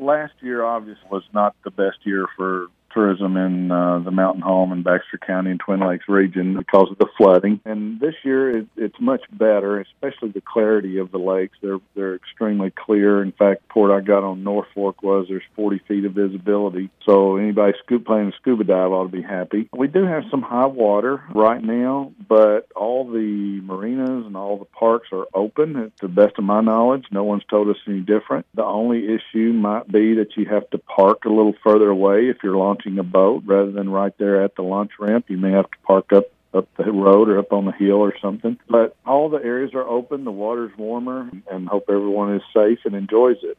last year obviously was not the best year for tourism in the Mountain Home and Baxter County and Twin Lakes region because of the flooding. And this year it's much better, especially the clarity of the lakes. They're extremely clear. In fact, the report I got on North Fork there's 40 feet of visibility. So anybody planning to scuba dive ought to be happy. We do have some high water right now, but all the marinas and all the parks are open. To the best of my knowledge, no one's told us any different. The only issue might be that you have to park a little further away if you're launching a boat rather than right there at the launch ramp. You may have to park up the road or up on the hill or something. But all the areas are open, the water's warmer, and hope everyone is safe and enjoys it.